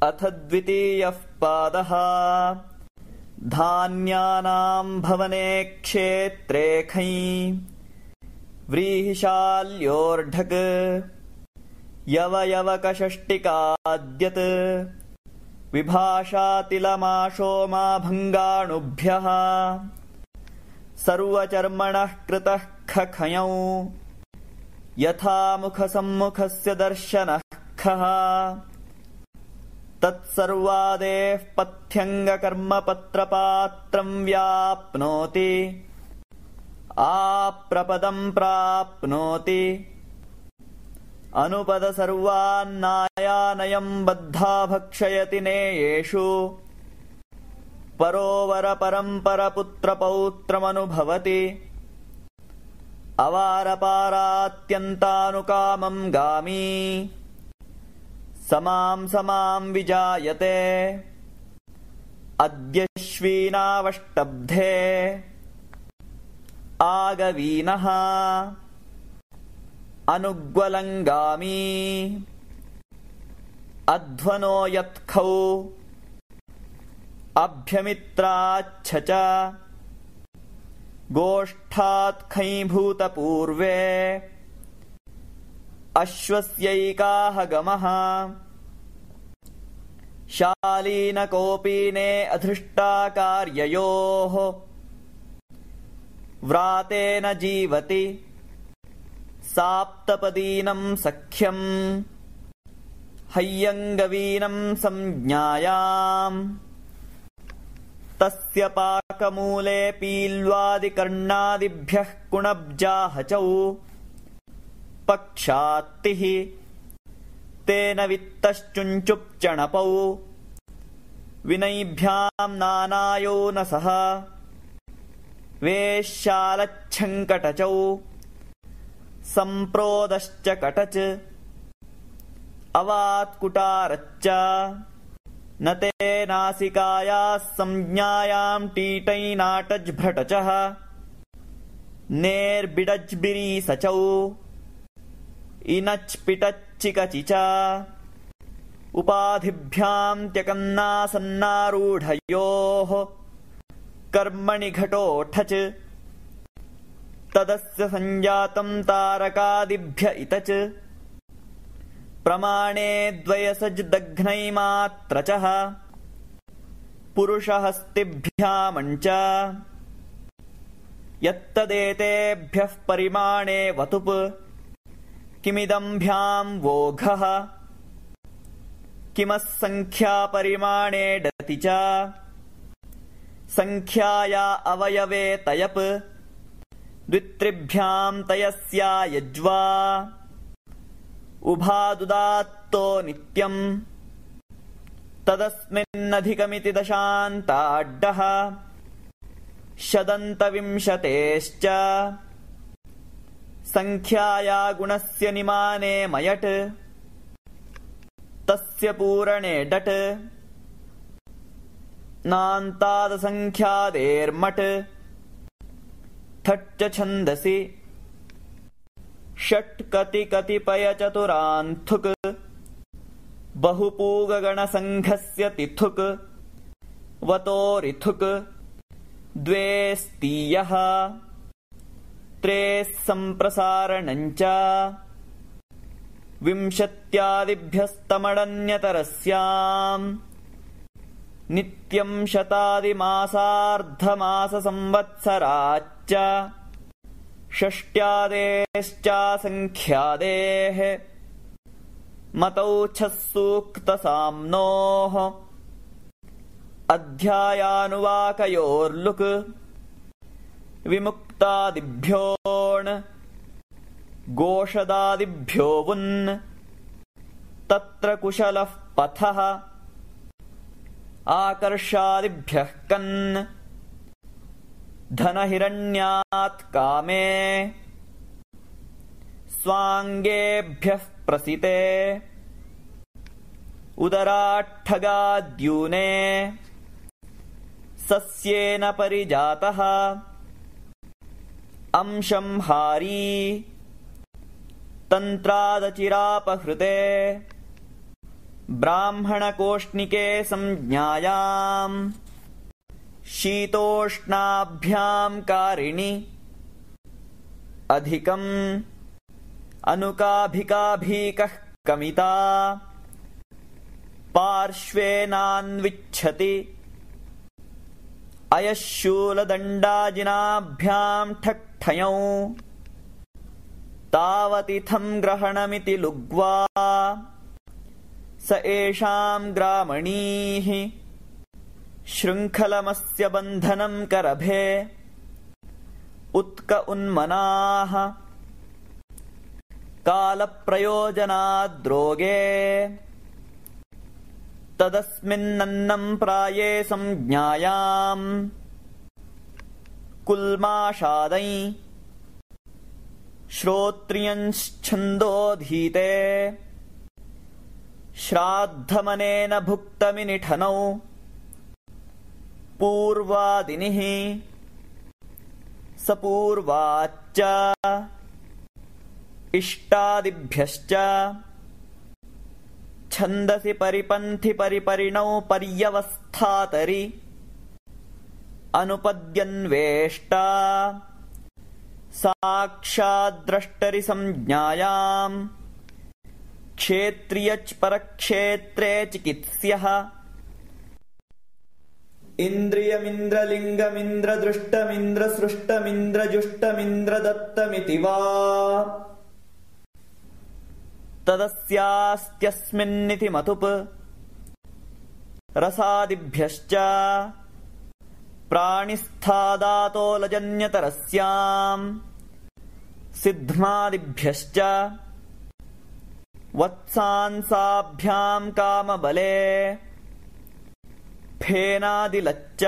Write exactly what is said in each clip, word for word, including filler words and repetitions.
अथ द्वितीयः पादः। धान्यानां भवने क्षेत्रे खञ् व्रीहिशाल्योर्ढक् यवयवकषष्टिकाद्यत् विभाषातिलमाशोमा भङ्गाणुभ्यः सर्वचर्मणः कृतः खखञौ यथा मुखसम्मुखस्य दर्शनः खः तत्सर्वादेः पथ्यङ्गकर्मपत्रपात्रं व्याप्नोति आप्रपदं प्राप्नोति अनुपदसर्वान्नायानयं बद्धा भक्षयति नेयेषु परोवरपरम्परपुत्रपौत्रमनुभवति अवारपारात्यन्तानुकामं गामी समां समां विजायते अद्यश्वीनावष्टब्धे आगवीनः अनुग्वलङ्गामी अध्वनो यत्खौ अभ्यमित्राच्छ च गोष्ठात् खञ्भूतपूर्वे अश्वस्यैकाह गमः शालीनकोपीने अधृष्टाकार्ययोः व्रातेन जीवति साप्तपदीनं सख्यं हय्यङ्गवीनं संज्ञायाम् तस्य पाकमूले पील्वादिकर्णादिभ्यः कुणब्जाहचौ पक्षात्तिः तेन वित्तश्चुञ्चुप्चणपौ विनैभ्यां नानायो न सह वेश्यालच्छङ्कटचौ सम्प्रोदश्च कटच अवात्कुटारच्च न ते नासिकायाः संज्ञायां टीटैनाटज्भ्रटचः नेर्बिडज्बिरीसचौ इनच्पिटच्चिकचिच उपाधिभ्यां त्यकन्नासन्नारूढयोः कर्मणि घटोठच तदस्य संजातं तारकादिभ्य इतच प्रमाणे द्वयसज्दघ्नैमात्रचः पुरुषहस्तिभ्यामञ्च यत्तदेतेभ्यः परिमाणे वतुप् किमिदम्भ्यां वोघः किमस्सङ्ख्यापरिमाणे डति च सङ्ख्याया अवयवे तयप् द्वित्रिभ्यां तयस्या यज्वा उभादुदात्तो नित्यम् तदस्मिन्नधिकमिति दशान्ताड्डः शदन्तविंशतेश्च सङ्ख्याया गुणस्य निमाने मयट् तस्य पूरणे डट् नान्तादसङ्ख्यादेर्मट् थट् छन्दसि षट्कतिकतिपयचतुरान्थुक् बहुपूगगणसङ्घस्य तिथुक् वतोरिथुक् द्वे स्तीयः त्रेः सम्प्रसारणञ्च विंशत्यादिभ्यस्तमडन्यतरस्याम् नित्यं शतादिमासार्धमाससंवत्सराच्च षष्ट्यादेश्चासङ्ख्यादेः मतौच्छः सूक्तसाम्नोः अध्यायानुवाकयोर्लुक् विमुक्तादिभ्योऽण् गोषदादिभ्यो वुन् तत्र कुशलः पथः आकर्षादिभ्यः कन् धनहिरण्यात् कामे स्वाङ्गेभ्यः प्रसिते उदराट्ठगाद्यूने सस्येन परिजातः अंशं हारी तन्त्रादचिरापहृते ब्राह्मणकोष्णिके संज्ञायाम् शीतोष्णाभ्याम् कारिणि अधिकम् अनुकाभिकाभीकः कमिता पार्श्वेनान्विच्छति अयः शूलदण्डाजिनाभ्याम् ठक्ठयौ तावतिथम् ग्रहणमिति लुग्वा स एषाम् ग्रामणीः शृङ्खलमस्य बन्धनम् करभे उत्क उन्मनाः कालप्रयोजनाद्रोगे तदस्मिन्नन्नम् प्राये संज्ञायाम् कुल्माषादै श्रोत्रियञ्छन्दोधीते श्राद्धमनेन भुक्तमिनिठनौ पूर्वादिनिः सपूर्वाच्च इष्टादिभ्यश्च छन्दसि परिपन्थि परिपरिणौ पर्यवस्थातरि अनुपद्यन्वेष्टा साक्षाद्द्रष्टरि संज्ञायाम् क्षेत्रियच् परक्षेत्रे चिकित्स्यः इन्द्रियमिन्द्रलिङ्गमिन्द्रदृष्टमिन्द्रसृष्टमिन्द्रजुष्टमिन्द्रदत्तमिति वा तदस्यास्त्यस्मिन्निति मतुप् रसादिभ्यश्च प्राणिस्थादातोलजन्यतरस्याम् सिद्ध्मादिभ्यश्च वत्सांसाभ्याम् कामबले फेनादिलच्च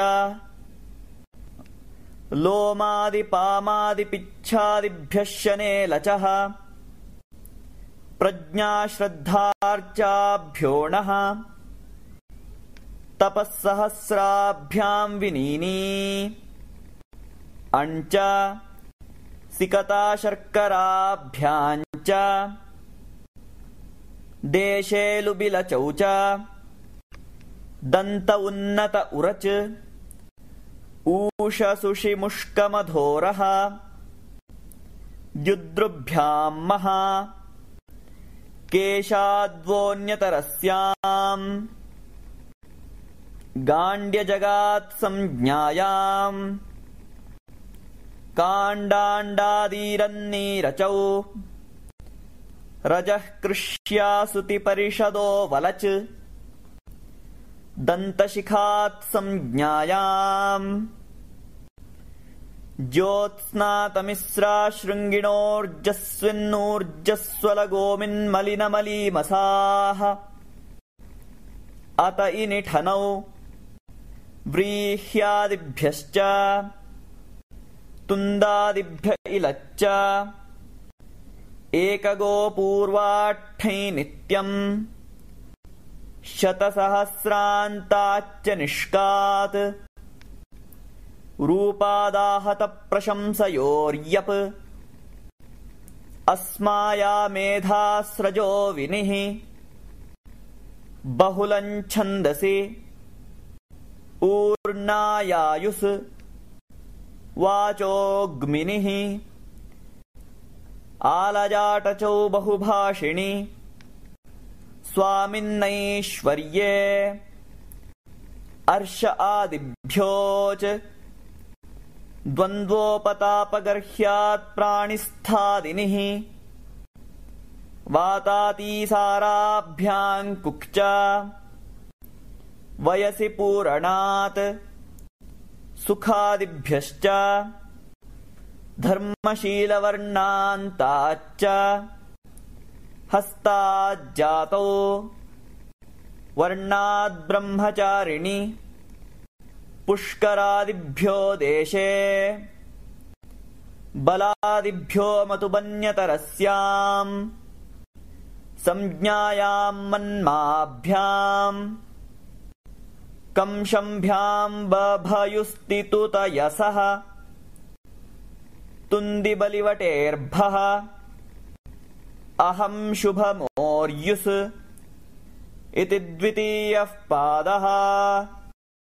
लोमादिपामादिपिच्छादिभ्यः शनेलचः प्रज्ञाश्रद्धार्चाभ्योऽणः तपःसहस्राभ्याम् विनीनी अञ्च सिकताशर्कराभ्याञ्च देशे लुबिलचौ च दन्त उन्नत उरच ऊषसुषिमुष्कमधोरः द्युद्रुभ्याम् महा केशाद्वोऽन्यतरस्याम् गाण्ड्यजगात् संज्ञायाम् काण्डाण्डादीरन्नीरचौ रजः कृष्यासुति परिषदो वलच दन्तशिखात् संज्ञायाम् ज्योत्स्नातमिस्रा शृङ्गिणोर्जस्विन्नूर्जस्वलगोमिन्मलिनमलीमसाः अत इनिठनौ व्रीह्यादिभ्यश्च तुन्दादिभ्य इलच्च एकगो पूर्वाठ्ठै नित्यम् शतसहस्रान्ताच्च निष्कात् रूपादाहतप्रशंसयोर्यप् अस्मायामेधास्रजो विनिः बहुलम् छन्दसि ऊर्णायायुस् वाचोऽग्मिनिः आलजाटचौ बहुभाषिणि स्वामिन्नैश्वर्ये अर्ष आदिभ्योच द्वन्द्वोपतापगर्ह्यात् प्राणिस्थादिनिः वातातीसाराभ्याम् कुक्च वयसि पूरणात् सुखादिभ्यश्च धर्मशीलवर्णान्ताच्च हस्ताज्जातौ वर्णाद्ब्रह्मचारिणि पुष्करादिभ्यो देशे बलादिभ्यो मतुबन्यतरस्याम् संज्ञायाम् मन्माभ्याम् कंशम्भ्याम् बभयुस्तितुतयसः तुन्दिबलिवटेर्भः अहम् शुभमोर्युस् इति द्वितीयः पादः।